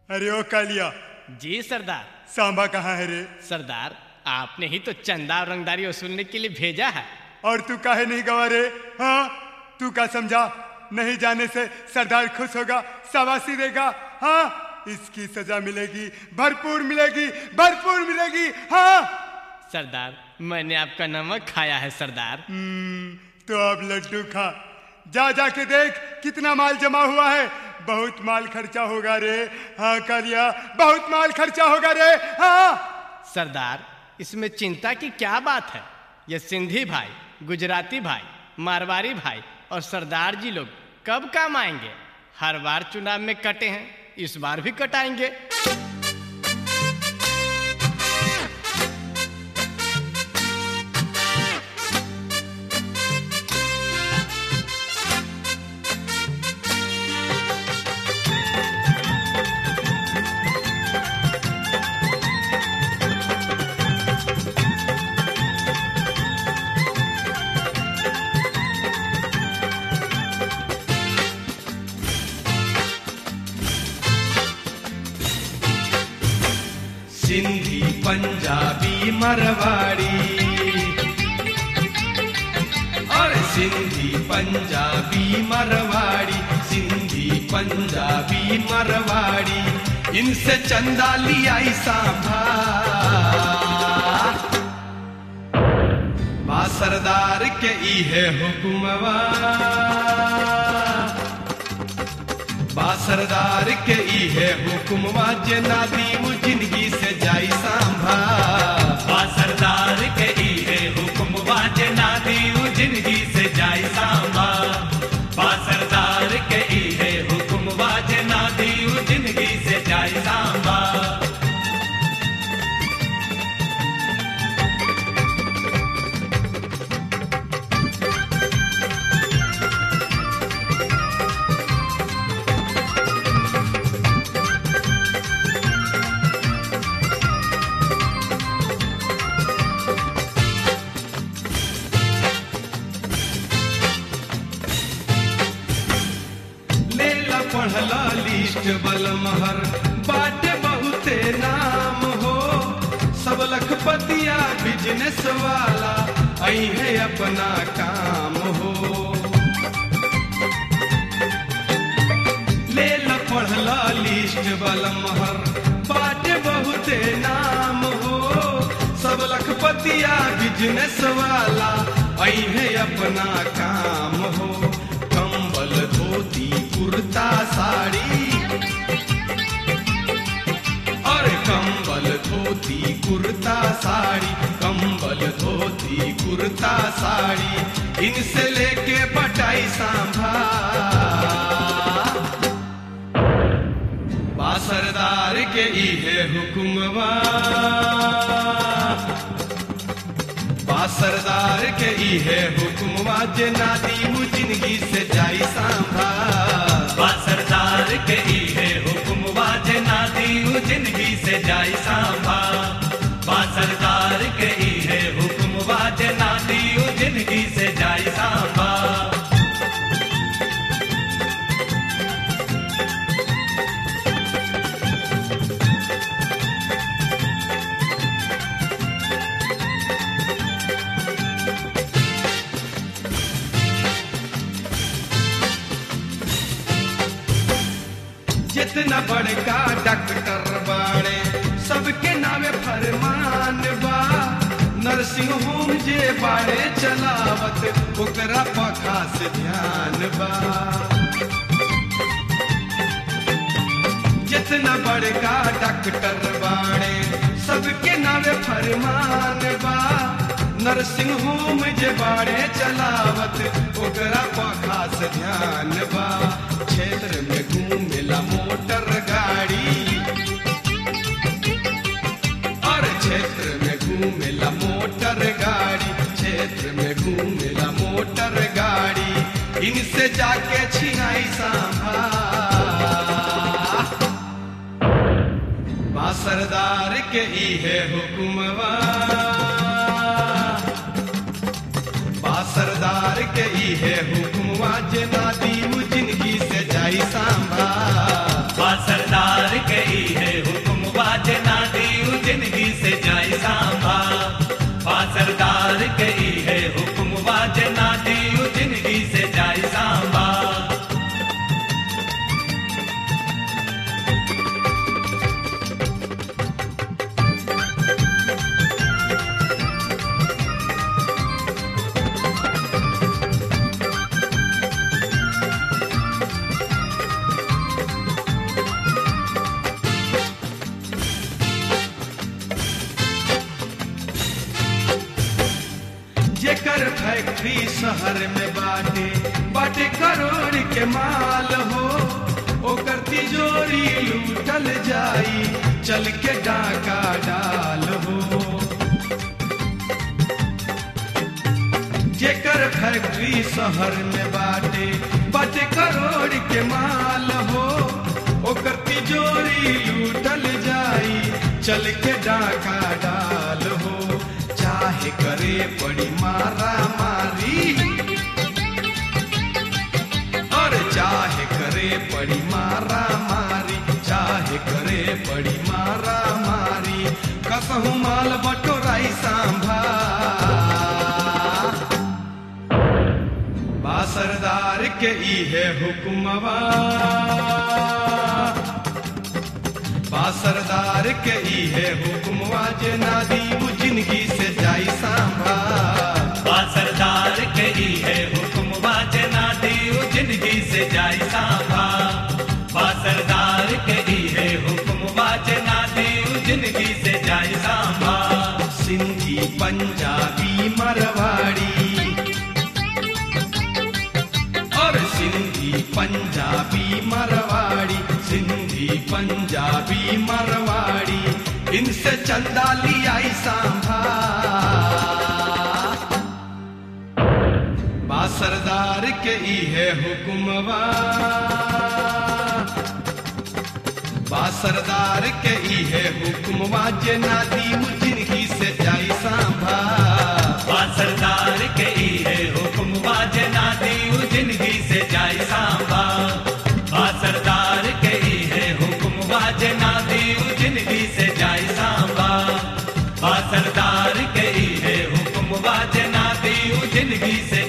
अरे ओ कालिया, जी सरदार। सांबा कहाँ है रे? सरदार, आपने ही तो चंदा और रंगदारी वसूलने के लिए भेजा है। और तू काहे नहीं गवा रे? हाँ, तू क्या समझा? नहीं जाने से सरदार खुश होगा, शाबाशी देगा। हाँ, इसकी सजा मिलेगी, भरपूर मिलेगी, भरपूर मिलेगी। हाँ सरदार, मैंने आपका नमक खाया है सरदार। तो अब लड्डू खा। जा जाके देख कितना माल जमा हुआ है। बहुत माल खर्चा होगा रे। हाँ कालिया, बहुत माल खर्चा होगा रे। हाँ सरदार, इसमें चिंता की क्या बात है? ये सिंधी भाई, गुजराती भाई, मारवाड़ी भाई और सरदार जी लोग कब काम आएंगे? हर बार चुनाव में कटे हैं, इस बार भी कटाएंगे। सिंधी पंजाबी मरवाड़ी और सिंधी पंजाबी मरवाड़ी, सिंधी पंजाबी मरवाड़ी, इनसे चंदा लिया सांभा। बा सरदार के इहे हुकुमवा, बा सरदार के इहे हुकुमवा, जे नादी जिंदगी से जाई सांभा। बा सरदार के इहे हुकुमवा, जे नादी जिंदगी से जाई सांभा। बा सरदार के इहे हुकुमवा, जे नादी जिंदगी से जाई सांभा। पढ़ला लिस्ट बलमहर, बाटे बहुते नाम हो। सब लखपतिया बिजनेस वाला आई है अपना काम हो। ले ला पढ़ला लिस्ट बलमहर, बाटे बहुते नाम हो। सब लखपतिया बिजनेस वाला आई है अपना काम हो। कंबल धोती कुर्ता साड़ी और कंबल धोती कुर्ता साड़ी, कंबल धोती कुर्ता साड़ी, इनसे लेके बटाई सांभा। बा सरदार के इहे हुकुमवा, बा सरदार के इहे हुकुमवा, जे नादी जिंदगी से जाई सांभा। बा सरदार के इहे हुकुमवा, जे नादी जिंदगी से जाई सांभा। बा सरदार के इहे हुकुमवा, जे नादी जिंदगी से जाई सांभा। जितना बड़का डॉक्टर बाड़े, सबके नामे फरमान बा। नर्सिंग होम जे बाड़े चलावत, ओकरा पर खास ध्यान बा। जितना बड़का डॉक्टर बाड़े, सबके नामे फरमान बा। नर्सिंग होम जे बाड़े चलावत, ओकरा पर खास ध्यान बा। क्षेत्र में घूमेला मोटर गाड़ी और क्षेत्र में घूमेला मोटर गाड़ी, क्षेत्र में घूमेला मोटर गाड़ी, इनसे जाके छिनाई सांभा। बा सरदार के इहे हुकुमवा, बा सरदार के इहे हुकुमवा, जे नादी जिंदगी से जाई सांभा। बा सरदार के फैक्ट्री शहर में बाटे बाटे करोड़ के माल हो ओकर तिजोरी लूटल जाई चल के डाका डाल हो जेकर फैक्ट्री शहर में बाटे बाटे करोड़ के माल हो ओकर तिजोरी लूटल जाई चल के डाका डाल हो चाहे करे पड़ी मारा मारी और चाहे करे पड़ी मारा मारी चाहे करे पड़ी मारा मारी कसहु माल बटोराई सांभा बा सरदार के इहे हुकुमवा बा सरदार के इहे हुकुमवा जे नादी जिंदगी से जाई सांभा बा सरदार के इहे हुकुमवा जे नादी जिंदगी से जाई सांभा बा सरदार के इहे हुकुमवा जे नादी जिंदगी से जाई सांभा सिंधी पंजाबी मरवाड़ी और सिंधी पंजाबी मरवाड़ी सिंधी पंजाबी मरवाड़ी इनसे चंदा लियाई सांभा बा सरदार के इहे हुकुमवा बा सरदार के इहे हुकुमवा जे नादी जिंदगी से जाई सांभा बा सरदार के इहे हुकुमवा जे नादी जिंदगी से जाई सांभा बा सरदार के इहे हुकुमवा जे नादी जिंदगी से जाई सांभा बा सरदार के इहे हुकुमवा जे नादी जिंदगी से